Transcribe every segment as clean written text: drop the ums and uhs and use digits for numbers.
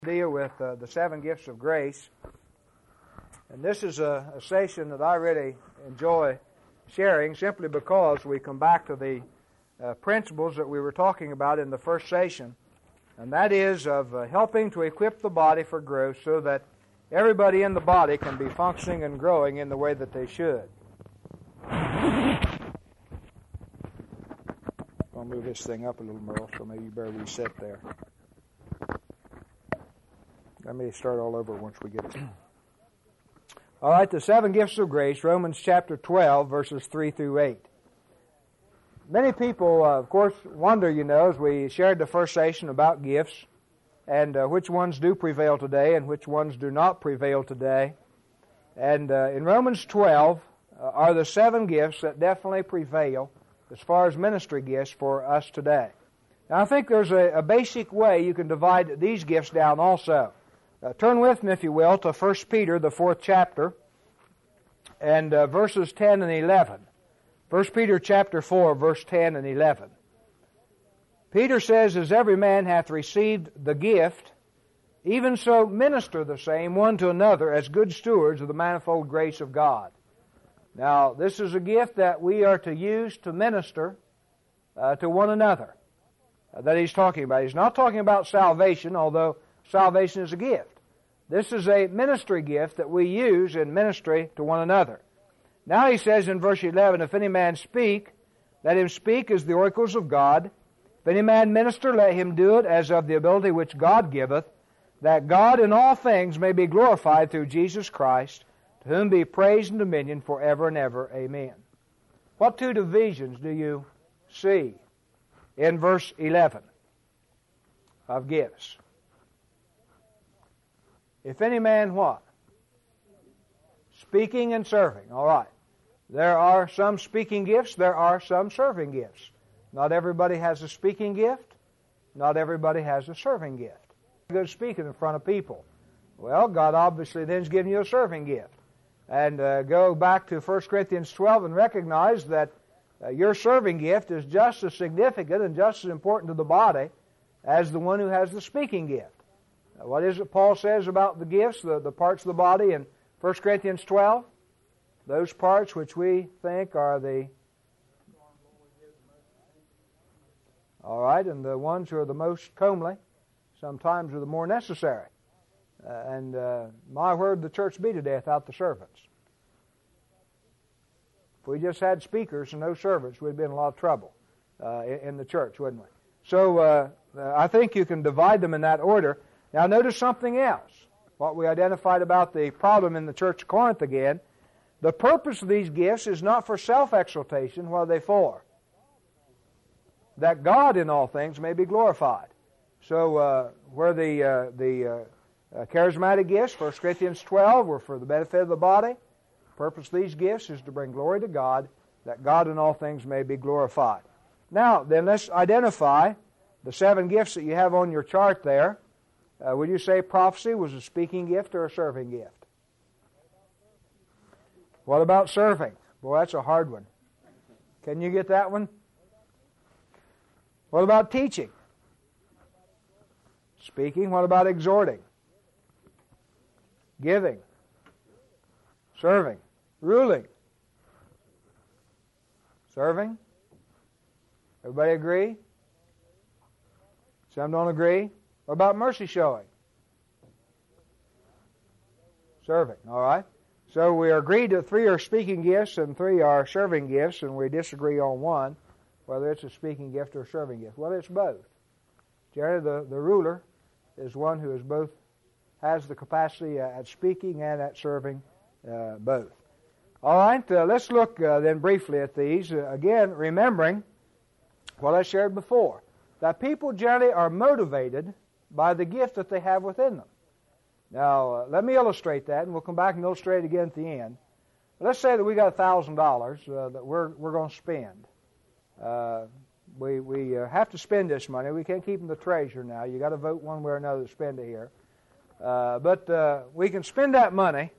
Deal with the seven gifts of grace, and this is a session that I really enjoy sharing simply because we come back to the principles that we were talking about in the first session, and that is of helping to equip the body for growth so that everybody in the body can be functioning and growing in the way that they should. I'll move this thing up a little, Merle, so maybe you better reset there. Let me start all over once we get it. All right, the seven gifts of grace, Romans chapter 12, verses 3 through 8. Many people, of course, wonder, as we shared the first session about gifts and which ones do prevail today and which ones do not prevail today. And in Romans 12 are the seven gifts that definitely prevail as far as ministry gifts for us today. Now, I think there's a basic way you can divide these gifts down also. Turn with me, if you will, to 1 Peter, the 4th chapter, and verses 10 and 11. 1 Peter chapter 4, verse 10 and 11. Peter says, "As every man hath received the gift, even so minister the same one to another as good stewards of the manifold grace of God." Now, this is a gift that we are to use to minister to one another that he's talking about. He's not talking about salvation, although salvation is a gift. This is a ministry gift that we use in ministry to one another. Now he says in verse 11, "If any man speak, let him speak as the oracles of God. If any man minister, let him do it as of the ability which God giveth, that God in all things may be glorified through Jesus Christ, to whom be praise and dominion forever and ever. Amen." What two divisions do you see in verse 11 of gifts? If any man what? Speaking and serving. All right. There are some speaking gifts. There are some serving gifts. Not everybody has a speaking gift. Not everybody has a serving gift. Good speaking in front of people. Well, God obviously then is giving you a serving gift. And go back to 1 Corinthians 12 and recognize that your serving gift is just as significant and just as important to the body as the one who has the speaking gift. What is it Paul says about the gifts, the parts of the body in 1 Corinthians 12? Those parts which we think are the... All right, and the ones who are the most comely sometimes are the more necessary. My word, the church be to death out the servants. If we just had speakers and no servants, we'd be in a lot of trouble in the church, wouldn't we? So I think you can divide them in that order. Now notice something else, what we identified about the problem in the church of Corinth again. The purpose of these gifts is not for self-exaltation. What are they for? That God in all things may be glorified. So where the charismatic gifts, 1 Corinthians 12, were for the benefit of the body, the purpose of these gifts is to bring glory to God, that God in all things may be glorified. Now then, let's identify the seven gifts that you have on your chart there. Would you say prophecy was a speaking gift or a serving gift? What about serving? Boy, that's a hard one. Can you get that one? What about teaching? Speaking. What about exhorting? Giving. Serving. Ruling. Serving. Everybody agree? Some don't agree. What about mercy showing? Serving, all right. So we agreed that 3 are speaking gifts and 3 are serving gifts, and we disagree on one, whether it's a speaking gift or a serving gift. Well, it's both. Generally, the ruler is one who is both, has the capacity at speaking and at serving both. All right, let's look then briefly at these. Again, remembering what I shared before, that people generally are motivated by the gift that they have within them. Now, let me illustrate that, and we'll come back and illustrate it again at the end. Let's say that we got $1,000 that we're going to spend. We have to spend this money. We can't keep in the treasurer now. You got to vote one way or another to spend it here. But we can spend that money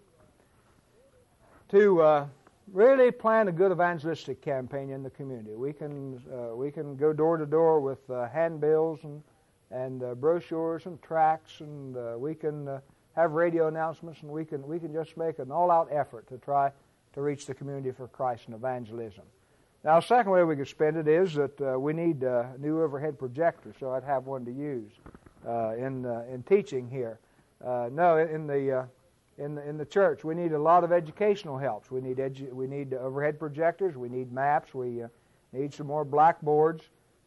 to really plan a good evangelistic campaign in the community. We can go door to door with handbills brochures and tracts, and we can have radio announcements, and we can just make an all-out effort to try to reach the community for Christ and evangelism. Now, the second way we could spend it is that we need a new overhead projector, so I'd have one to use in teaching here. No, in the church, we need a lot of educational helps. We need overhead projectors. We need maps. We need some more blackboards.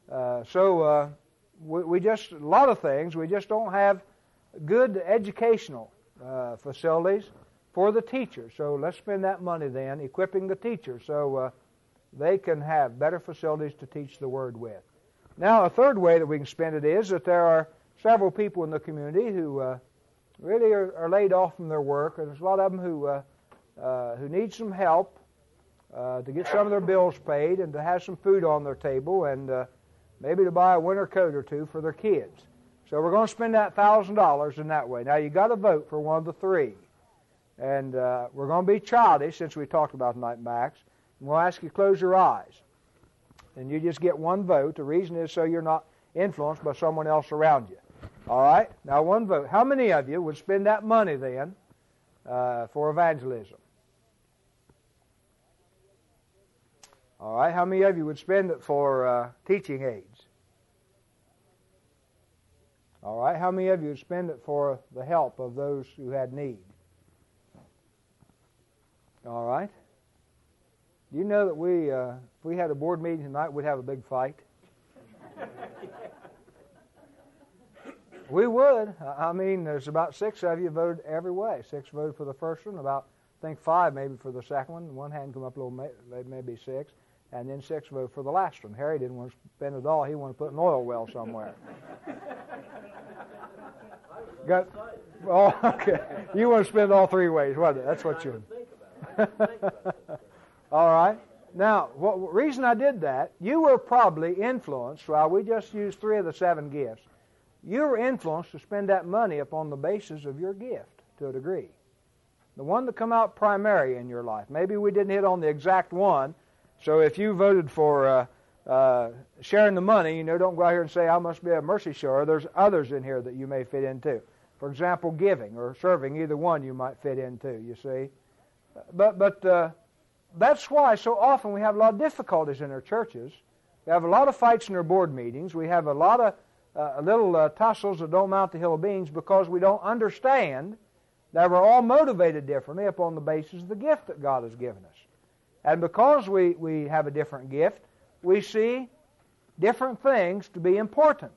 We just a lot of things. We just don't have good educational facilities for the teachers. So let's spend that money then equipping the teachers so they can have better facilities to teach the Word with. Now, a third way that we can spend it is that there are several people in the community who really are laid off from their work, and there's a lot of them who need some help to get some of their bills paid and to have some food on their table and maybe to buy a winter coat or two for their kids. So we're going to spend that $1,000 in that way. Now, you got to vote for one of the three. And we're going to be childish, since we talked about tonight, Max. We'll ask you to close your eyes. And you just get one vote. The reason is so you're not influenced by someone else around you. All right? Now, one vote. How many of you would spend that money then for evangelism? All right? How many of you would spend it for teaching aids? All right? How many of you would spend it for the help of those who had need? All right? Do you know that if we had a board meeting tonight, we'd have a big fight? We would. I mean, there's about 6 of you voted every way. 6 voted for the first one, about, I think 5 maybe for the second one. One hand come up a little, maybe 6. And then 6 voted for the last one. Harry didn't want to spend it all. He wanted to put an oil well somewhere. Okay. You want to spend all 3 ways, wasn't it? That's what you... All right. Now, the reason I did that, you were probably influenced, while we just used 3 of the 7 gifts, you were influenced to spend that money upon the basis of your gift to a degree. The one that come out primary in your life. Maybe we didn't hit on the exact one, so if you voted for sharing the money, don't go out here and say, I must be a mercy shower. There's others in here that you may fit into. For example, giving or serving, either one you might fit into, you see. But that's why so often we have a lot of difficulties in our churches. We have a lot of fights in our board meetings. We have a lot of little tussles that don't mount the hill of beans because we don't understand that we're all motivated differently upon the basis of the gift that God has given us. And because we have a different gift, we see different things to be important.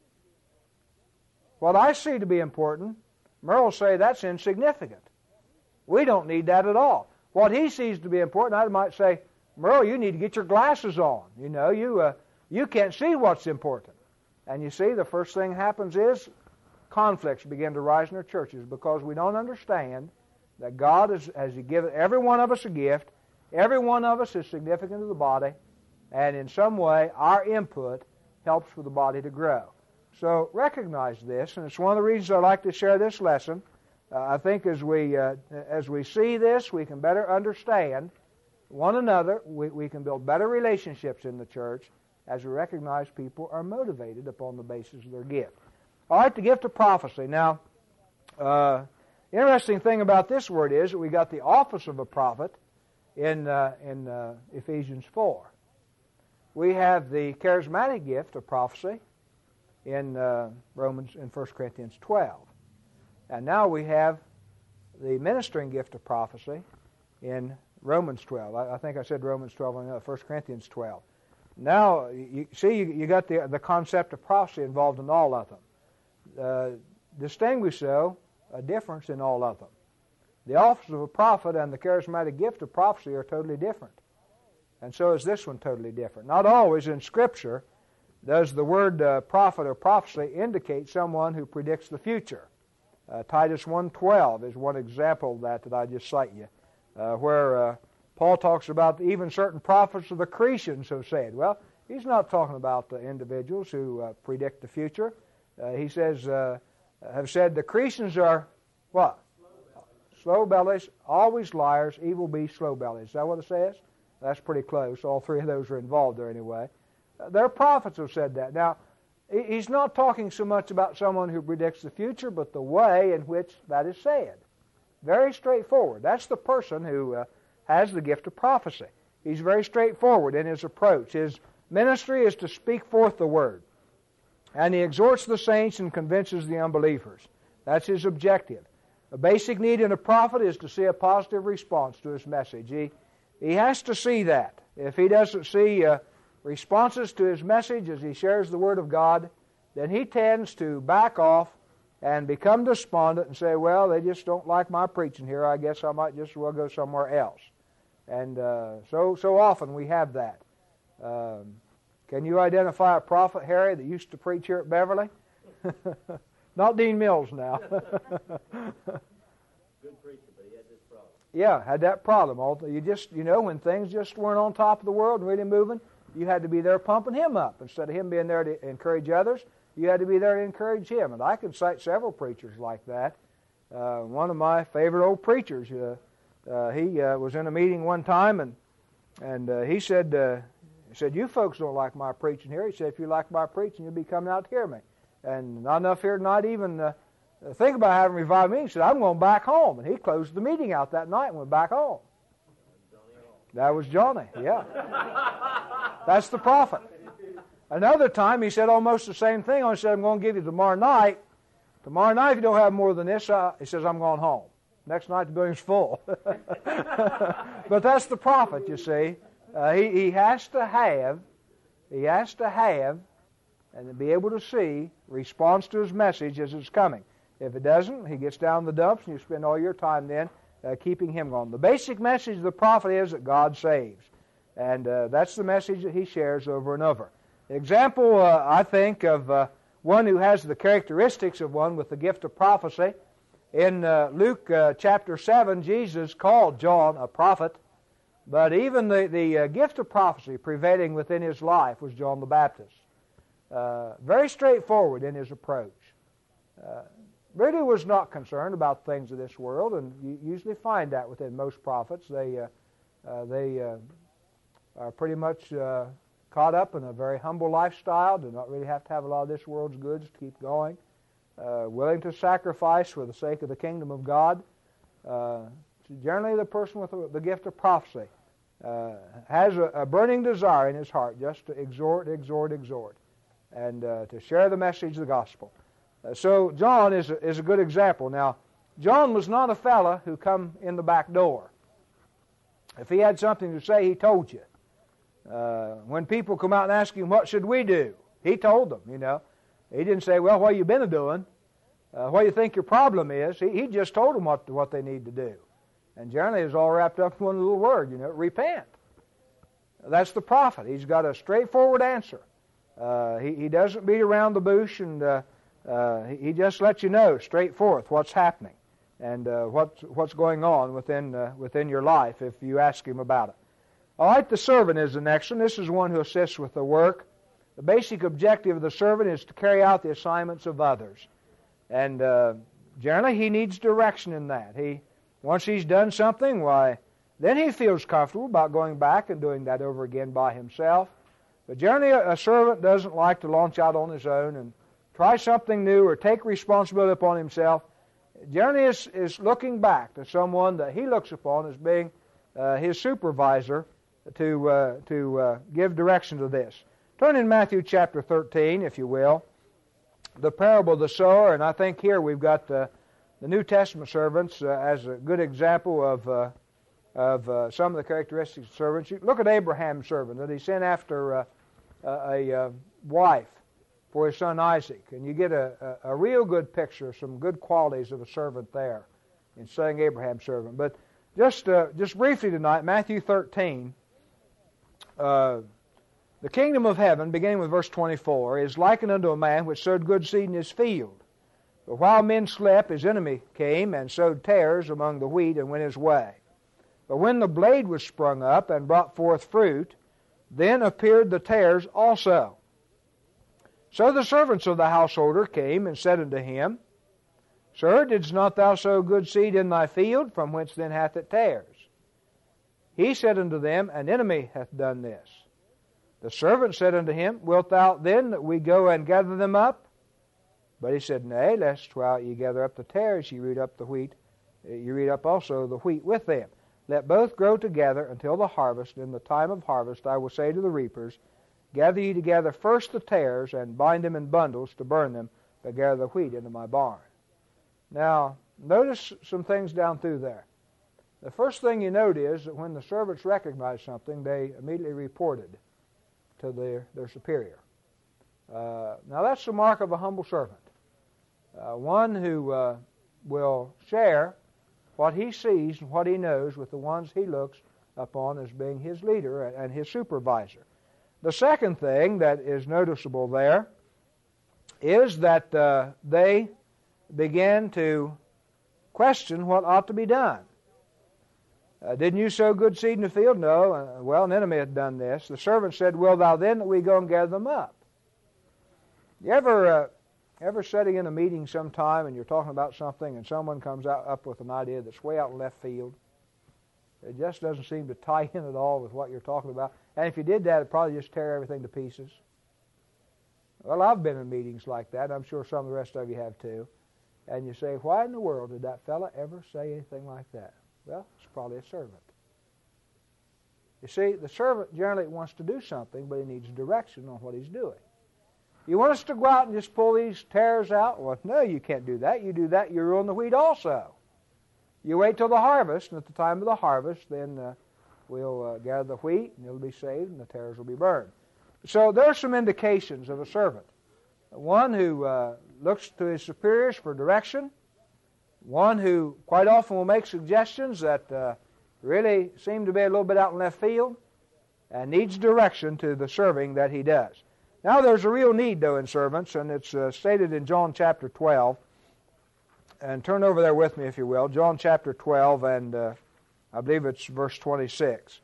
What I see to be important, Merle will say that's insignificant. We don't need that at all. What he sees to be important, I might say, Merle, you need to get your glasses on. You can't see what's important. And you see, the first thing happens is conflicts begin to rise in our churches because we don't understand that God has given every one of us a gift. Every one of us is significant to the body, and in some way our input helps for the body to grow. So recognize this, and it's one of the reasons I like to share this lesson. I think as we see this, we can better understand one another. We can build better relationships in the church as we recognize people are motivated upon the basis of their gift. All right, the gift of prophecy. Now, interesting thing about this word is that we got the office of a prophet in Ephesians 4. We have the charismatic gift of prophecy in 1 Corinthians 12. And now we have the ministering gift of prophecy in Romans 12. I think I said Romans 12 and 1 Corinthians 12. Now, you see, you got the concept of prophecy involved in all of them. Distinguish, though, a difference in all of them. The office of a prophet and the charismatic gift of prophecy are totally different. And so is this one totally different. Not always in Scripture does the word prophet or prophecy indicate someone who predicts the future. Titus 1:12 is one example of that I just cite you, where Paul talks about even certain prophets of the Cretians have said. Well, he's not talking about the individuals who predict the future. He says, have said the Cretians are what? Slow bellies, always liars, evil beasts, slow bellies. Is that what it says? That's pretty close. All 3 of those are involved there anyway. Their prophets have said that. Now, He's not talking so much about someone who predicts the future, but the way in which that is said. Very straightforward. That's the person who has the gift of prophecy. He's very straightforward in his approach. His ministry is to speak forth the word. And he exhorts the saints and convinces the unbelievers. That's his objective. A basic need in a prophet is to see a positive response to his message. He has to see that. If he doesn't see responses to his message as he shares the Word of God, then he tends to back off and become despondent and say, well, they just don't like my preaching here. I guess I might just as well go somewhere else. And so often we have that. Can you identify a prophet, Harry, that used to preach here at Beverly? Not Dean Mills now. Good preacher, but he had this problem. Yeah, had that problem. When things just weren't on top of the world and really moving, you had to be there pumping him up. Instead of him being there to encourage others, you had to be there to encourage him. And I can cite several preachers like that. One of my favorite old preachers, he was in a meeting one time, and he said, you folks don't like my preaching here. He said, if you like my preaching, you'll be coming out to hear me. And not enough here to not even think about having a revival meeting. He said, I'm going back home. And he closed the meeting out that night and went back home. That was Johnny, yeah. That's the prophet. Another time, he said almost the same thing. He said, I'm going to give you tomorrow night. Tomorrow night, if you don't have more than this, he says, I'm going home. Next night, the building's full. But that's the prophet, you see. He has to have, and be able to see response to his message as it's coming. If it doesn't, he gets down in the dumps, and you spend all your time then keeping him going. The basic message of the prophet is that God saves. And that's the message that he shares over and over. Example, I think, of one who has the characteristics of one with the gift of prophecy. In Luke chapter 7, Jesus called John a prophet, but even the gift of prophecy prevailing within his life was John the Baptist. Very straightforward in his approach. Really was not concerned about things of this world, and you usually find that within most prophets. They are pretty much caught up in a very humble lifestyle, do not really have to have a lot of this world's goods to keep going, willing to sacrifice for the sake of the kingdom of God. Generally, the person with the gift of prophecy has a burning desire in his heart just to exhort, and to share the message of the gospel. So John is a good example. Now, John was not a fella who come in the back door. If he had something to say, he told you. When people come out and ask him, what should we do? He told them, He didn't say, well, what you been doing? What do you think your problem is? He just told them what they need to do. And generally it's all wrapped up in one little word, repent. That's the prophet. He's got a straightforward answer. He doesn't beat around the bush, and he just lets you know straight forth what's happening and what's going on within your life if you ask him about it. All right, the servant is the next one. This is one who assists with the work. The basic objective of the servant is to carry out the assignments of others. And generally he needs direction in that. Once he's done something, then he feels comfortable about going back and doing that over again by himself. But generally a servant doesn't like to launch out on his own and try something new or take responsibility upon himself. Generally is looking back to someone that he looks upon as being his supervisor to give direction to this. Turn in Matthew chapter 13, if you will. The parable of the sower, and I think here we've got the New Testament servants as a good example of some of the characteristics of servants. You look at Abraham's servant, that he sent after a wife for his son Isaac, and you get a real good picture, some good qualities of a servant there in saying Abraham's servant. But just briefly tonight, Matthew 13, the kingdom of heaven, beginning with verse 24, is likened unto a man which sowed good seed in his field. But while men slept, his enemy came and sowed tares among the wheat and went his way. But when the blade was sprung up and brought forth fruit, then appeared the tares also. So the servants of the householder came and said unto him, Sir, didst not thou sow good seed in thy field? From whence then hath it tares? He said unto them, An enemy hath done this. The servant said unto him, Wilt thou then that we go and gather them up? But he said, Nay, lest while ye gather up the tares, ye root up the wheat, ye root up also the wheat with them. Let both grow together until the harvest. In the time of harvest I will say to the reapers, Gather ye together first the tares, and bind them in bundles to burn them, but gather the wheat into my barn. Now, notice some things down through there. The first thing you note is that when the servants recognized something, they immediately reported to their superior. Now that's the mark of a humble servant. One who will share what he sees and what he knows with the ones he looks upon as being his leader and his supervisor. The second thing that is noticeable there is that they begin to question what ought to be done. Didn't you sow good seed in the field? No. Well, an enemy had done this. The servant said, Will thou then that we go and gather them up? You ever sitting in a meeting sometime and you're talking about something and someone comes up with an idea that's way out in left field? It just doesn't seem to tie in at all with what you're talking about. And if you did that, it'd probably just tear everything to pieces. Well, I've been in meetings like that. I'm sure some of the rest of you have too. And you say, why in the world did that fella ever say anything like that? Well, it's probably a servant. You see, the servant generally wants to do something, but he needs direction on what he's doing. You want us to go out and just pull these tares out? Well, no, you can't do that. You do that, you ruin the wheat also. You wait till the harvest, and at the time of the harvest, then we'll gather the wheat, and it'll be saved, and the tares will be burned. So there are some indications of a servant. One who looks to his superiors for direction. One who quite often will make suggestions that really seem to be a little bit out in left field and needs direction to the serving that he does. Now there's a real need, though, in servants, and it's stated in John chapter 12. And turn over there with me, if you will. John chapter 12, and I believe it's verse 26.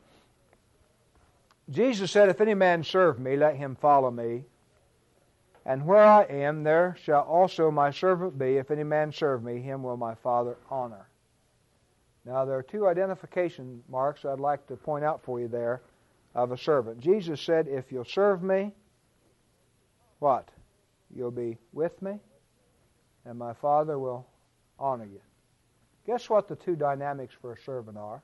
Jesus said, If any man serve me, let him follow me. And where I am, there shall also my servant be. If any man serve me, him will my Father honor. Now, there are two identification marks I'd like to point out for you there of a servant. Jesus said, if you'll serve me, what? You'll be with me, and my Father will honor you. Guess what the two dynamics for a servant are?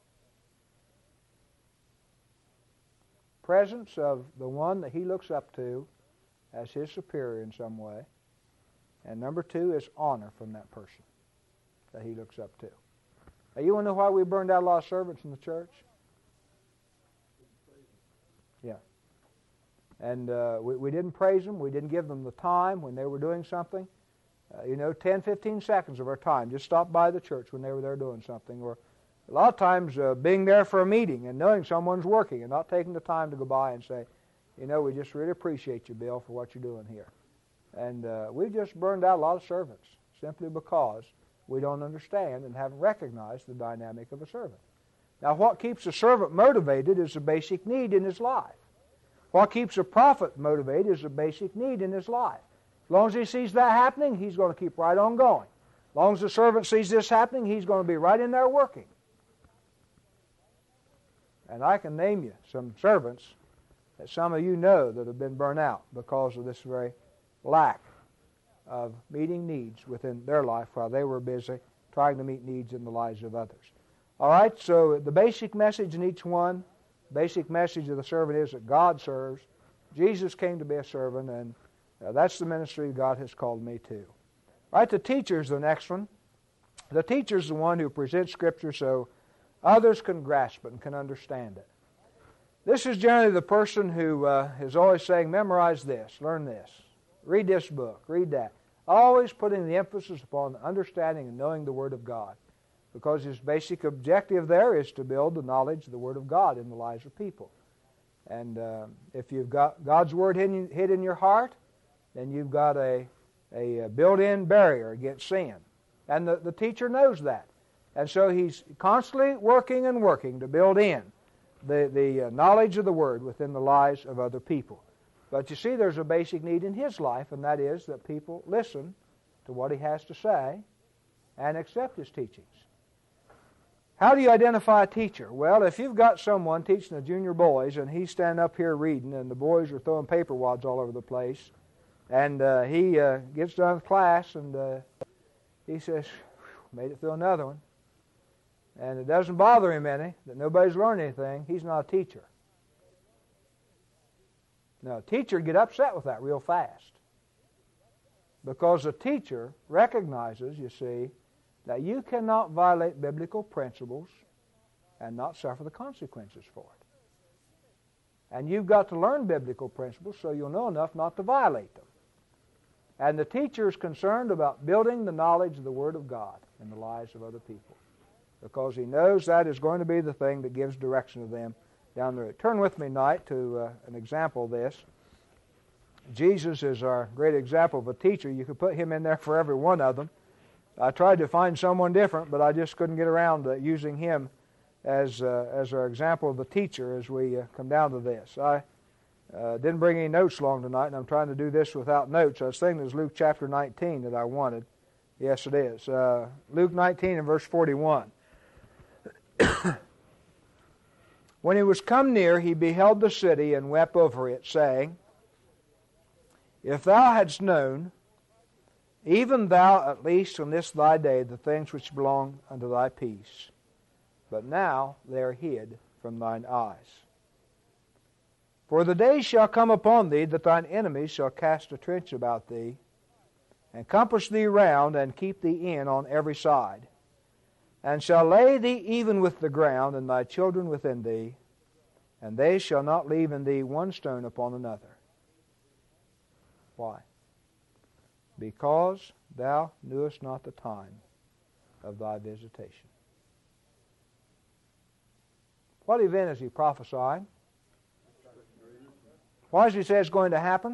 Presence of the one that he looks up to as his superior in some way. And number two is honor from that person that he looks up to. Now, you want to know why we burned out a lot of servants in the church? Yeah. And we didn't praise them. We didn't give them the time when they were doing something. 10, 15 seconds of our time. Just stop by the church when they were there doing something. Or a lot of times being there for a meeting and knowing someone's working and not taking the time to go by and say, we just really appreciate you, Bill, for what you're doing here. And we just burned out a lot of servants simply because we don't understand and haven't recognized the dynamic of a servant. Now, what keeps a servant motivated is a basic need in his life. What keeps a prophet motivated is a basic need in his life. As long as he sees that happening, he's going to keep right on going. As long as the servant sees this happening, he's going to be right in there working. And I can name you some servants that some of you know that have been burnt out because of this very lack of meeting needs within their life while they were busy trying to meet needs in the lives of others. All right, so the basic message in each one, basic message of the servant is that God serves. Jesus came to be a servant, and that's the ministry God has called me to. All right, the teacher is the next one. The teacher is the one who presents Scripture so others can grasp it and can understand it. This is generally the person who is always saying, memorize this, learn this, read this book, read that. Always putting the emphasis upon understanding and knowing the Word of God, because his basic objective there is to build the knowledge of the Word of God in the lives of people. And if you've got God's Word hid in your heart, then you've got a built-in barrier against sin. And the teacher knows that. And so he's constantly working and working to build in the knowledge of the Word within the lives of other people. But you see, there's a basic need in his life, and that is that people listen to what he has to say and accept his teachings. How do you identify a teacher? Well, if you've got someone teaching the junior boys and he's standing up here reading and the boys are throwing paper wads all over the place, and he gets done with class and he says, made it through another one, and it doesn't bother him any that nobody's learned anything, he's not a teacher. Now, a teacher would get upset with that real fast, because a teacher recognizes, you see, that you cannot violate biblical principles and not suffer the consequences for it. And you've got to learn biblical principles so you'll know enough not to violate them. And the teacher is concerned about building the knowledge of the Word of God in the lives of other people, because he knows that is going to be the thing that gives direction to them down the road. Turn with me tonight to an example of this. Jesus is our great example of a teacher. You could put him in there for every one of them. I tried to find someone different, but I just couldn't get around to using him as our example of the teacher as we come down to this. I didn't bring any notes along tonight, and I'm trying to do this without notes. I was thinking it was Luke chapter 19 that I wanted. Yes, it is. Luke 19 and verse 41. When he was come near, he beheld the city and wept over it, saying, If thou hadst known, even thou at least on this thy day, the things which belong unto thy peace, but now they are hid from thine eyes. For the day shall come upon thee that thine enemies shall cast a trench about thee, and compass thee round, and keep thee in on every side, and shall lay thee even with the ground, and thy children within thee, and they shall not leave in thee one stone upon another. Why? Because thou knewest not the time of thy visitation. What event is he prophesying? Why does he say it's going to happen?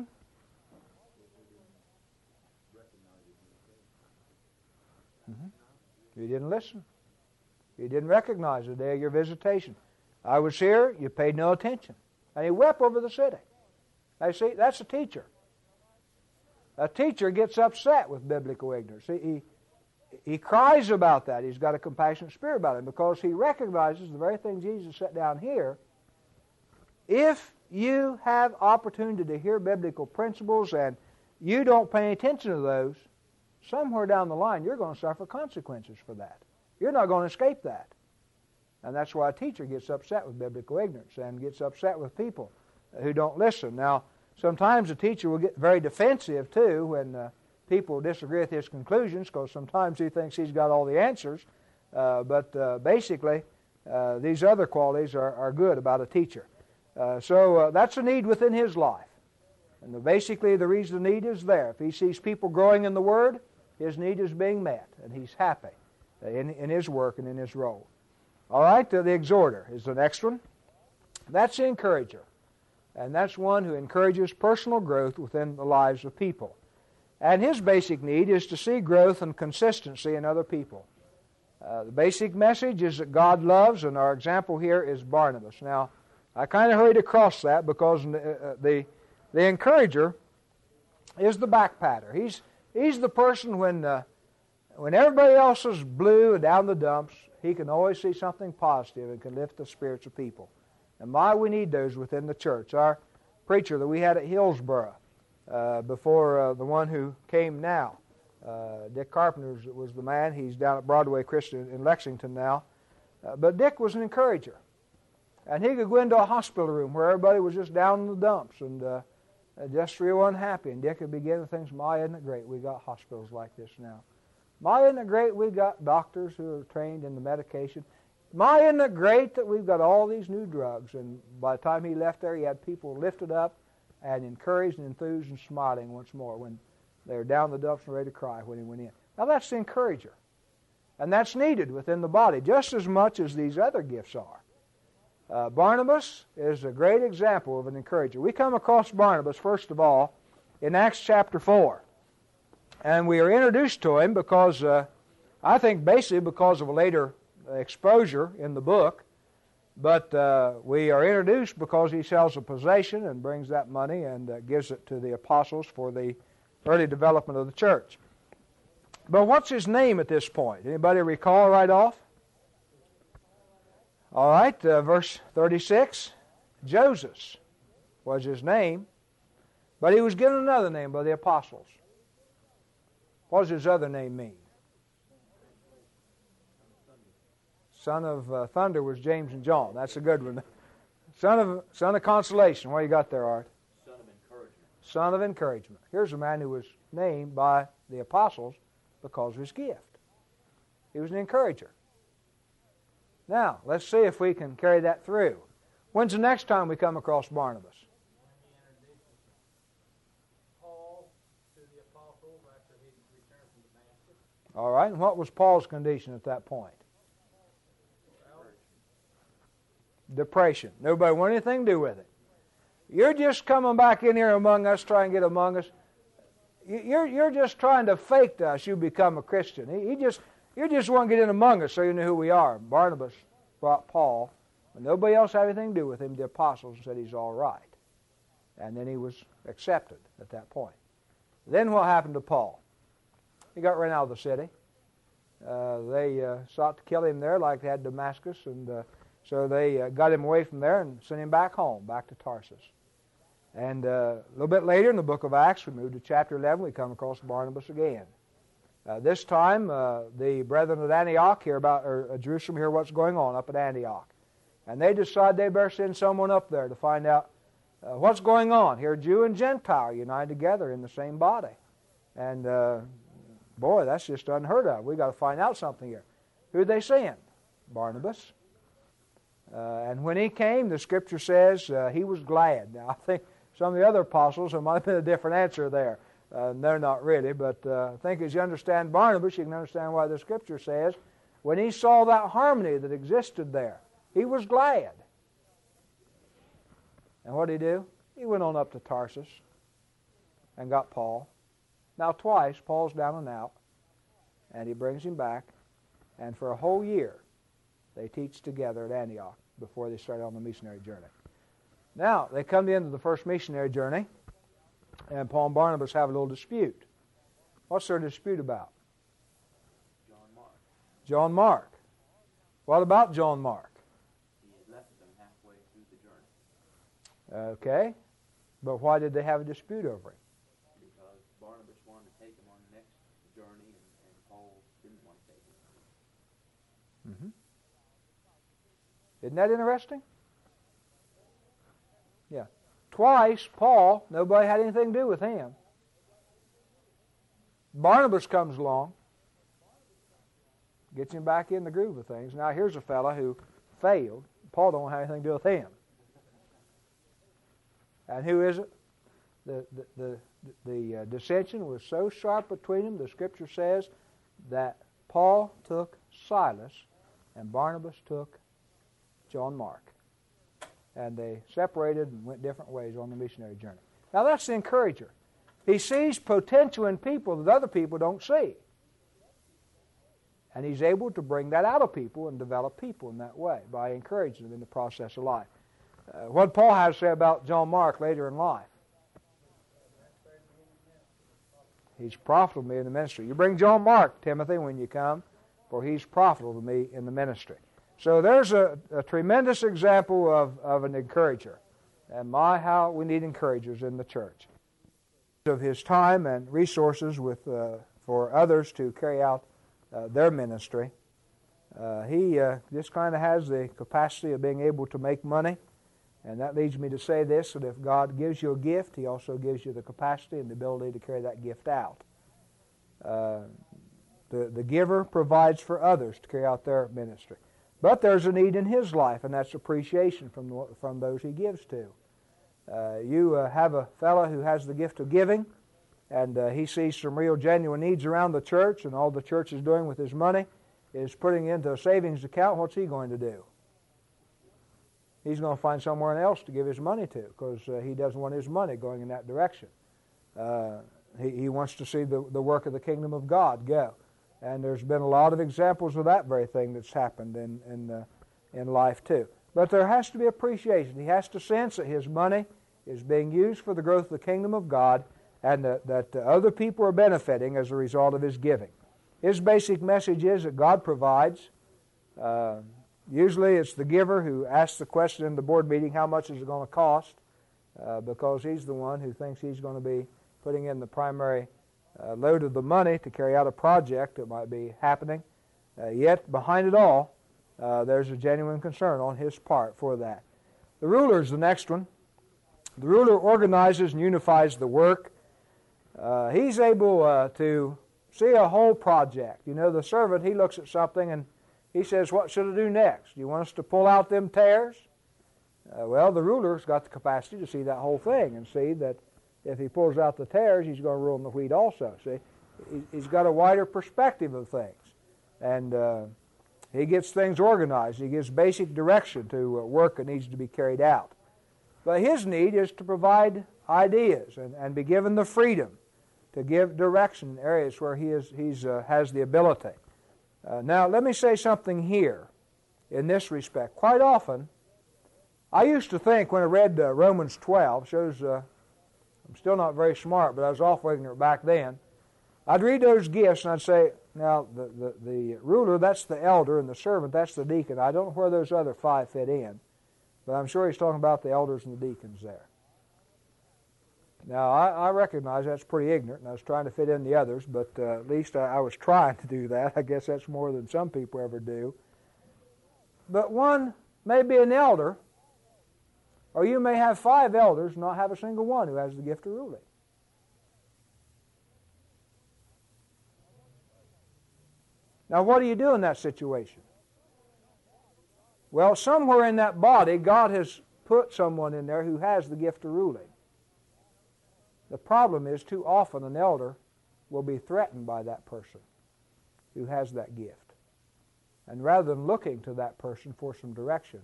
You didn't listen. You didn't recognize the day of your visitation. I was here, you paid no attention. And he wept over the city. Now, see, that's a teacher. A teacher gets upset with biblical ignorance. He cries about that. He's got a compassionate spirit about it because he recognizes the very thing Jesus set down here. If you have opportunity to hear biblical principles and you don't pay any attention to those, somewhere down the line you're going to suffer consequences for that. You're not going to escape that. And that's why a teacher gets upset with biblical ignorance and gets upset with people who don't listen. Now, sometimes a teacher will get very defensive, too, when people disagree with his conclusions, because sometimes he thinks he's got all the answers. But basically, these other qualities are good about a teacher. So that's a need within his life. And basically, the reason the need is there. If he sees people growing in the Word, his need is being met, and he's happy in his work and in his role. All right, the exhorter is the next one. That's the encourager. And that's one who encourages personal growth within the lives of people. And his basic need is to see growth and consistency in other people. The basic message is that God loves, and our example here is Barnabas. Now, I kind of hurried across that because the encourager is the backpatter. He's the person when everybody else is blue and down the dumps, he can always see something positive and can lift the spirits of people. And we need those within the church. Our preacher that we had at Hillsboro before the one who came now, Dick Carpenter was the man. He's down at Broadway Christian in Lexington now. But Dick was an encourager. And he could go into a hospital room where everybody was just down in the dumps and just real unhappy. And Dick would begin with things, my, isn't it great we got hospitals like this now. My, isn't it great we got doctors who are trained in the medication. My, isn't it great that we've got all these new drugs. And by the time he left there, he had people lifted up and encouraged and enthused and smiling once more when they were down the dumps and ready to cry when he went in. Now that's the encourager. And that's needed within the body just as much as these other gifts are. Barnabas is a great example of an encourager. We come across Barnabas, first of all, in Acts chapter 4. And we are introduced to him because, I think basically because of a later exposure in the book. But we are introduced because he sells a possession and brings that money and gives it to the apostles for the early development of the church. But what's his name at this point? Anybody recall right off? All right, verse 36. Joseph was his name, but he was given another name by the apostles. What does his other name mean? Son of thunder was James and John. That's a good one. Son of consolation. What you got there, Art? Son of encouragement. Son of encouragement. Here's a man who was named by the apostles because of his gift. He was an encourager. Now, let's see if we can carry that through. When's the next time we come across Barnabas? Paul to the apostles after he returned from Damascus. All right, and what was Paul's condition at that point? Depression. Nobody wanted anything to do with it. You're just coming back in here among us, trying to get among us. You're just trying to fake to us you become a Christian. You just want to get in among us so you know who we are. Barnabas brought Paul, and nobody else had anything to do with him, the apostles, and said he's all right. And then he was accepted at that point. Then what happened to Paul? He got run out of the city. They sought to kill him there like they had Damascus, and so they got him away from there and sent him back home, back to Tarsus. And a little bit later in the book of Acts, we move to chapter 11, we come across Barnabas again. This time, the brethren at Antioch hear about, or Jerusalem hear what's going on up at Antioch. And they decide they better send someone up there to find out what's going on. Here, Jew and Gentile united together in the same body. And boy, that's just unheard of. We've got to find out something here. Who'd they send? Barnabas. And when he came, the Scripture says he was glad. Now, I think some of the other apostles, there might have been a different answer there. They're not really, but I think as you understand Barnabas, you can understand why the Scripture says when he saw that harmony that existed there, he was glad. And what did he do? He went on up to Tarsus and got Paul. Now twice, Paul's down and out, and he brings him back, and for a whole year, they teach together at Antioch before they start on the missionary journey. Now, they come to the end of the first missionary journey, and Paul and Barnabas have a little dispute. What's their dispute about? John Mark. John Mark. What about John Mark? He had left them halfway through the journey. Okay. But why did they have a dispute over him? Because Barnabas wanted to take him on the next journey, and Paul didn't want to take him. Mm-hmm. Isn't that interesting? Yeah. Twice, Paul, nobody had anything to do with him. Barnabas comes along, gets him back in the groove of things. Now here's a fellow who failed. Paul don't have anything to do with him. And who is it? The dissension was so sharp between them, the Scripture says that Paul took Silas and Barnabas took John Mark. And they separated and went different ways on the missionary journey. Now that's the encourager. He sees potential in people that other people don't see. And he's able to bring that out of people and develop people in that way by encouraging them in the process of life. What Paul has to say about John Mark later in life? He's profitable to me in the ministry. You bring John Mark, Timothy, when you come, for he's profitable to me in the ministry. So there's a tremendous example of an encourager. And my, how we need encouragers in the church. Of his time and resources with for others to carry out their ministry. He just kind of has the capacity of being able to make money. And that leads me to say this, that if God gives you a gift, He also gives you the capacity and the ability to carry that gift out. The giver provides for others to carry out their ministry. But there's a need in his life, and that's appreciation from those he gives to. You have a fellow who has the gift of giving, and he sees some real genuine needs around the church, and all the church is doing with his money is putting it into a savings account. What's he going to do? He's going to find somewhere else to give his money to, because he doesn't want his money going in that direction. He wants to see the work of the kingdom of God go. And there's been a lot of examples of that very thing that's happened in life too. But there has to be appreciation. He has to sense that his money is being used for the growth of the kingdom of God, and that other people are benefiting as a result of his giving. His basic message is that God provides Usually it's the giver who asks the question in the board meeting, how much is it going to cost? Because he's the one who thinks he's going to be putting in the primary load of the money to carry out a project that might be happening. Yet behind it all, there's a genuine concern on his part for that. The ruler is the next one. The ruler organizes and unifies the work. He's able to see a whole project. You know, the servant, he looks at something and he says, what should I do next? Do you want us to pull out them tares? Well, the ruler's got the capacity to see that whole thing and see that if he pulls out the tares, he's going to ruin the wheat also. See, he's got a wider perspective of things. And he gets things organized. He gives basic direction to work that needs to be carried out. But his need is to provide ideas and be given the freedom to give direction in areas where he has the ability. Now, let me say something here in this respect. Quite often, I used to think when I read Romans 12, shows I'm still not very smart, but I was awful ignorant back then. I'd read those gifts and I'd say, now, the ruler, that's the elder, and the servant, that's the deacon. I don't know where those other five fit in, but I'm sure he's talking about the elders and the deacons there. Now, I recognize that's pretty ignorant, and I was trying to fit in the others, but at least I was trying to do that. I guess that's more than some people ever do. But one may be an elder, or you may have 5 elders and not have a single one who has the gift of ruling. Now, what do you do in that situation? Well, somewhere in that body, God has put someone in there who has the gift of ruling. The problem is, too often an elder will be threatened by that person who has that gift. And rather than looking to that person for some direction,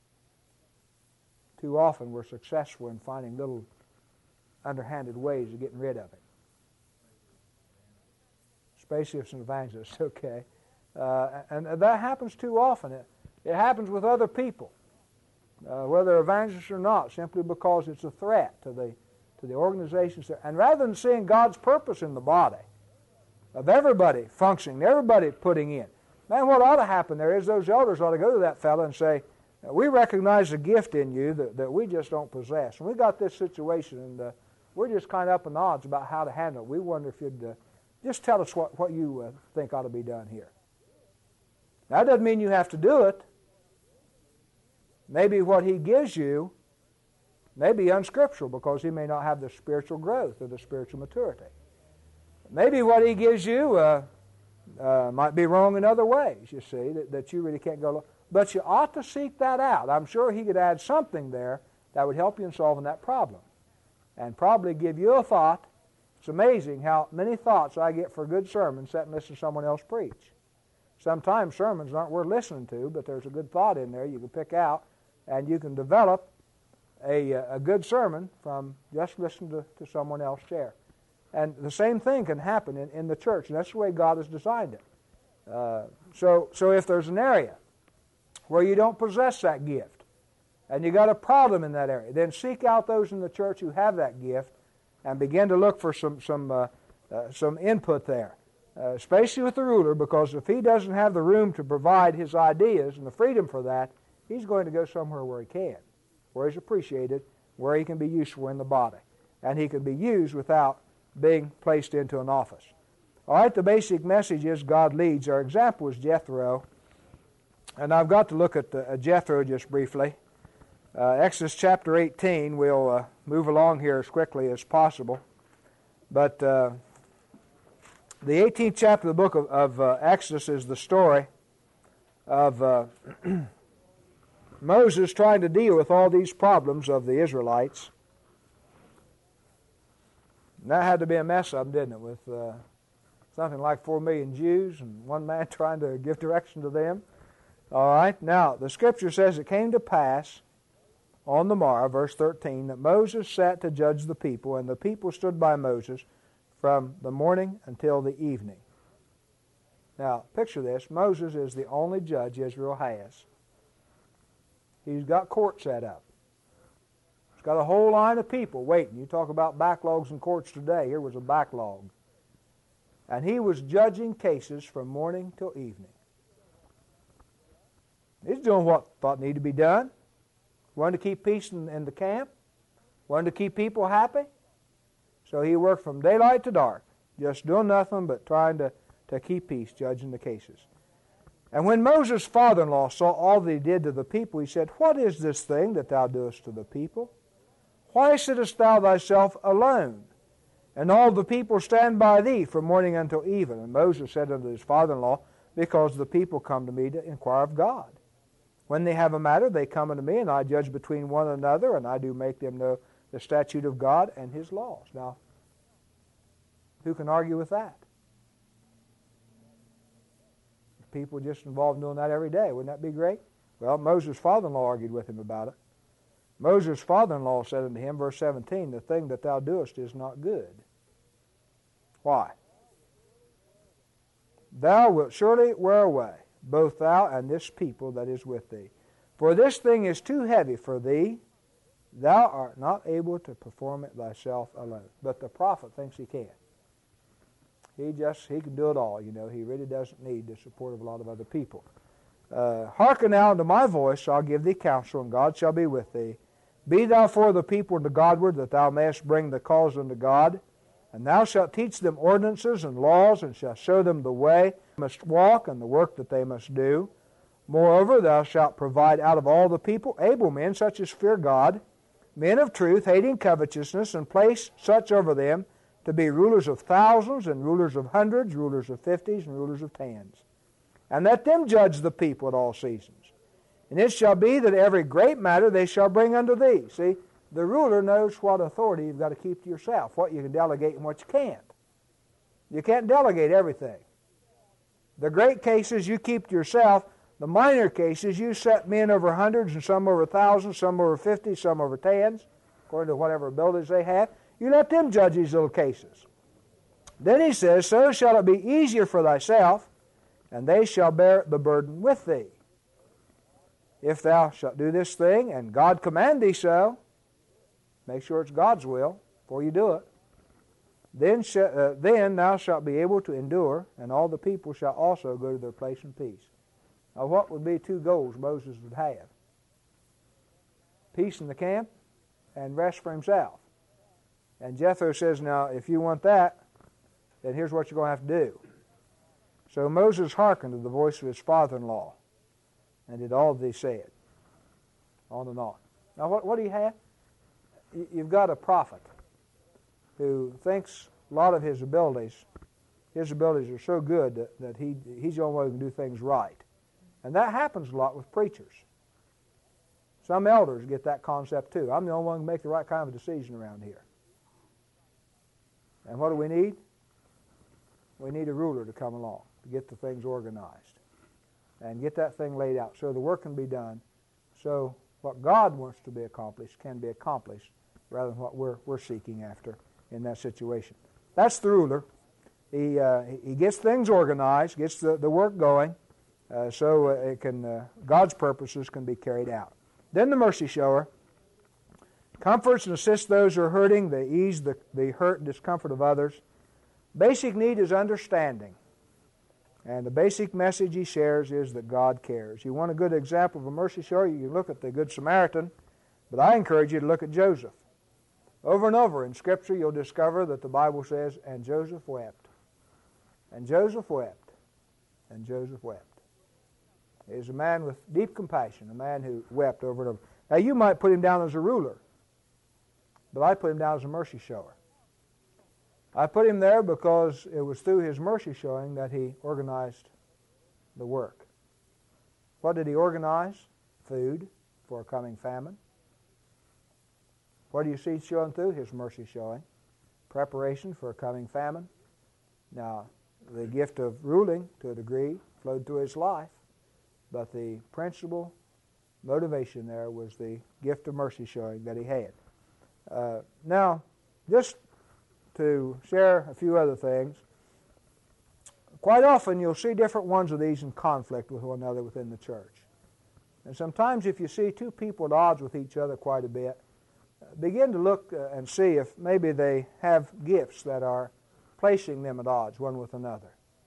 too often we're successful in finding little underhanded ways of getting rid of it. Especially if it's an evangelist, okay. And that happens too often. It happens with other people, whether evangelists or not, simply because it's a threat to the organizations. And rather than seeing God's purpose in the body, of everybody functioning, everybody putting in, man, what ought to happen there is those elders ought to go to that fellow and say, we recognize a gift in you that we just don't possess. And we got this situation, and we're just kind of up in odds about how to handle it. We wonder if you'd just tell us what you think ought to be done here. Now, that doesn't mean you have to do it. Maybe what he gives you may be unscriptural because he may not have the spiritual growth or the spiritual maturity. Maybe what he gives you might be wrong in other ways, you see, that you really can't go. But you ought to seek that out. I'm sure he could add something there that would help you in solving that problem and probably give you a thought. It's amazing how many thoughts I get for a good sermon sitting and listen to someone else preach. Sometimes sermons aren't worth listening to, but there's a good thought in there you can pick out, and you can develop a good sermon from just listening to someone else share. And the same thing can happen in the church, and that's the way God has designed it. So if there's an area where you don't possess that gift, and you got a problem in that area, then seek out those in the church who have that gift and begin to look for some input there, especially with the ruler, because if he doesn't have the room to provide his ideas and the freedom for that, he's going to go somewhere where he can, where he's appreciated, where he can be useful in the body, and he can be used without being placed into an office. All right, the basic message is God leads. Our example is Jethro, and I've got to look at Jethro just briefly. Exodus chapter 18, we'll move along here as quickly as possible. But the 18th chapter of the book of Exodus is the story of Moses trying to deal with all these problems of the Israelites. And that had to be a mess of them, didn't it, with something like 4 million Jews and one man trying to give direction to them. All right, now the Scripture says it came to pass on the morrow, verse 13, that Moses sat to judge the people, and the people stood by Moses from the morning until the evening. Now, picture this. Moses is the only judge Israel has. He's got court set up. He's got a whole line of people waiting. You talk about backlogs in courts today. Here was a backlog. And he was judging cases from morning till evening. He's doing what thought needed to be done. Wanted to keep peace in the camp. Wanted to keep people happy. So he worked from daylight to dark, just doing nothing but trying to keep peace, judging the cases. And when Moses' father-in-law saw all that he did to the people, he said, What is this thing that thou doest to the people? Why sittest thou thyself alone? And all the people stand by thee from morning until even. And Moses said unto his father-in-law, Because the people come to me to inquire of God. When they have a matter, they come unto me, and I judge between one another, and I do make them know the statute of God and His laws. Now, who can argue with that? People just involved in doing that every day. Wouldn't that be great? Well, Moses' father-in-law argued with him about it. Moses' father-in-law said unto him, verse 17, The thing that thou doest is not good. Why? Thou wilt surely wear away, both thou and this people that is with thee. For this thing is too heavy for thee. Thou art not able to perform it thyself alone. But the prophet thinks he can. He can do it all, you know. He really doesn't need the support of a lot of other people. Hearken now unto my voice, I'll give thee counsel, and God shall be with thee. Be thou for the people unto Godward, that thou mayest bring the cause unto God. And thou shalt teach them ordinances and laws, and shalt show them the way they must walk, and the work that they must do. Moreover, thou shalt provide out of all the people able men, such as fear God, men of truth, hating covetousness, and place such over them to be rulers of thousands, and rulers of hundreds, rulers of 50s, and rulers of 10s. And let them judge the people at all seasons. And it shall be that every great matter they shall bring unto thee. See, the ruler knows what authority you've got to keep to yourself, what you can delegate and what you can't. You can't delegate everything. The great cases you keep to yourself. The minor cases you set men over hundreds and some over thousands, some over 50, some over 10s, according to whatever abilities they have. You let them judge these little cases. Then he says, So shall it be easier for thyself, and they shall bear the burden with thee. If thou shalt do this thing, and God command thee so, make sure it's God's will before you do it, then thou shalt be able to endure, and all the people shall also go to their place in peace. Now what would be two goals Moses would have? Peace in the camp and rest for himself. And Jethro says, now, if you want that, then here's what you're going to have to do. So Moses hearkened to the voice of his father-in-law and did all that he said. On and on. Now, what do you have? You've got a prophet who thinks a lot of his abilities are so good that he's the only one who can do things right. And that happens a lot with preachers. Some elders get that concept too. I'm the only one who can make the right kind of decision around here. And what do we need? We need a ruler to come along to get the things organized and get that thing laid out so the work can be done, so what God wants to be accomplished can be accomplished rather than what we're seeking after in that situation. That's the ruler. He gets things organized, gets the work going, so it can God's purposes can be carried out. Then the mercy shower comforts and assists those who are hurting. They ease the hurt and discomfort of others. Basic need is understanding. And the basic message he shares is that God cares. You want a good example of a mercy shower, you can look at the Good Samaritan, but I encourage you to look at Joseph. Over and over in Scripture you'll discover that the Bible says, and Joseph wept. And Joseph wept. And Joseph wept. He is a man with deep compassion, a man who wept over and over. Now you might put him down as a ruler, but I put him down as a mercy shower. I put him there because it was through his mercy showing that he organized the work. What did he organize? Food for a coming famine. What do you see showing through? His mercy showing. Preparation for a coming famine. Now, the gift of ruling, to a degree, flowed through his life, but the principal motivation there was the gift of mercy showing that he had. Now, just to share a few other things, quite often you'll see different ones of these in conflict with one another within the church. And sometimes if you see two people at odds with each other quite a bit, begin to look and see if maybe they have gifts that are placing them at odds one with another.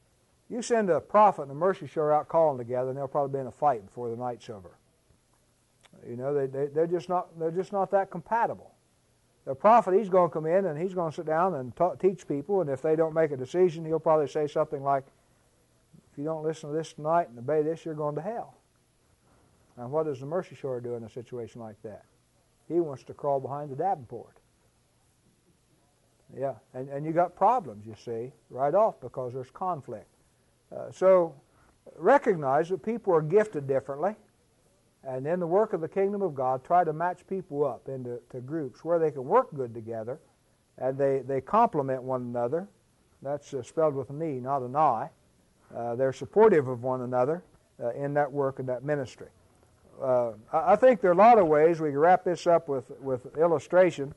You send a prophet and a mercy shower out calling together, and they'll probably be in a fight before the night's over. You know, they're just not that compatible. The prophet, he's going to come in and he's going to sit down and teach people, and if they don't make a decision, he'll probably say something like, if you don't listen to this tonight and obey this, you're going to hell. And what does the mercy shower do in a situation like that? He wants to crawl behind the Davenport. Yeah, and you got problems, you see, right off because there's conflict. So recognize that people are gifted differently, and in the work of the kingdom of God, try to match people up into groups where they can work good together, and they complement one another. That's spelled with an E, not an I. They're supportive of one another in that work and that ministry. I think there are a lot of ways we can wrap this up with illustration.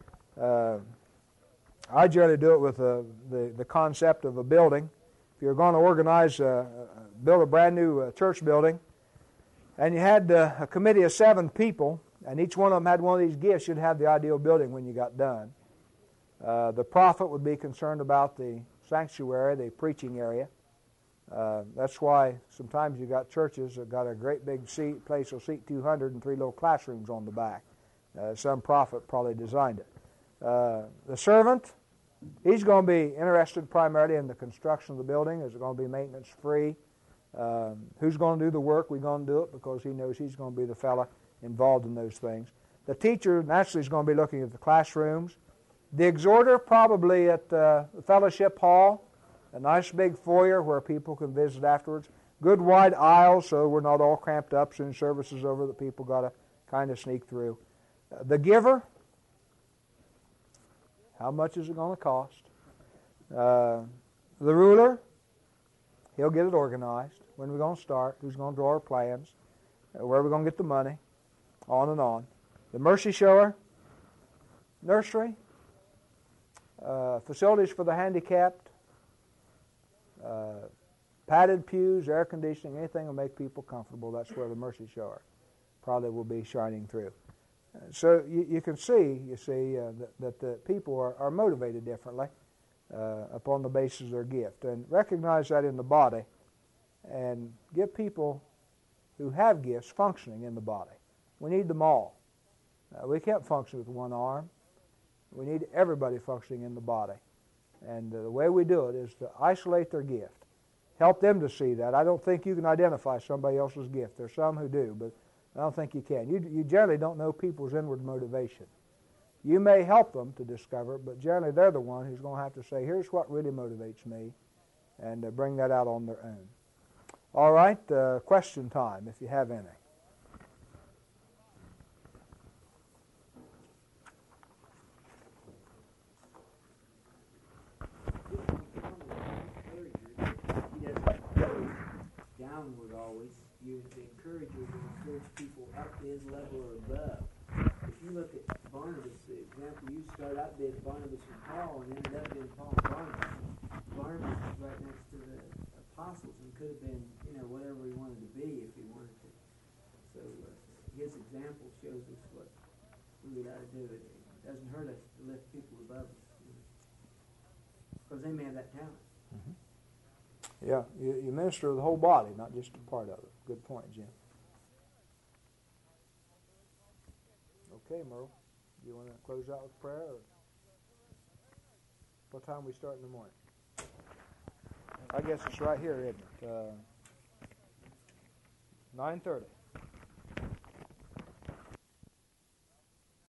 I generally do it with the concept of a building. If you're going to organize, build a brand new church building, and you had a committee of 7 people, and each one of them had one of these gifts, you'd have the ideal building when you got done. The prophet would be concerned about the sanctuary, the preaching area. That's why sometimes you got churches that got a great big place will seat 200 and 3 little classrooms on the back. Some prophet probably designed it. The servant, he's going to be interested primarily in the construction of the building. Is it going to be maintenance free? Who's going to do the work? We're going to do it because he knows he's going to be the fella involved in those things. The teacher naturally is going to be looking at the classrooms. The exhorter probably at the fellowship hall, a nice big foyer where people can visit afterwards. Good wide aisles so we're not all cramped up soon service is over that people got to kind of sneak through. The giver, how much is it going to cost? The ruler, he'll get it organized. When are we going to start? Who's going to draw our plans? Where are we going to get the money? On and on. The mercy shower, nursery, facilities for the handicapped, padded pews, air conditioning, anything will make people comfortable. That's where the mercy shower probably will be shining through. So you can see, that the people are motivated differently upon the basis of their gift. And recognize that in the body and get people who have gifts functioning in the body. We need them all. We can't function with one arm. We need everybody functioning in the body. And the way we do it is to isolate their gift. Help them to see that. I don't think you can identify somebody else's gift. There's some who do, but I don't think you can. You generally don't know people's inward motivation. You may help them to discover it, but generally they're the one who's going to have to say, here's what really motivates me, and bring that out on their own. All right, question time, if you have any. Downward always. The encourager will encourage people up to his level or above. If you look at Barnabas, the example, you start out being Barnabas and Paul and ended up being Paul and Barnabas. Barnabas was right next to the apostles and could have been, whatever he wanted to be if he wanted to. So his example shows us what we ought to do. It doesn't hurt us to lift people above us, because they may have that talent. Mm-hmm. Yeah, you minister to the whole body, not just a part of it. Good point, Jim. Okay, Merle, do you want to close out with prayer? Or what time we start in the morning? I guess it's right here, isn't it? 9:30.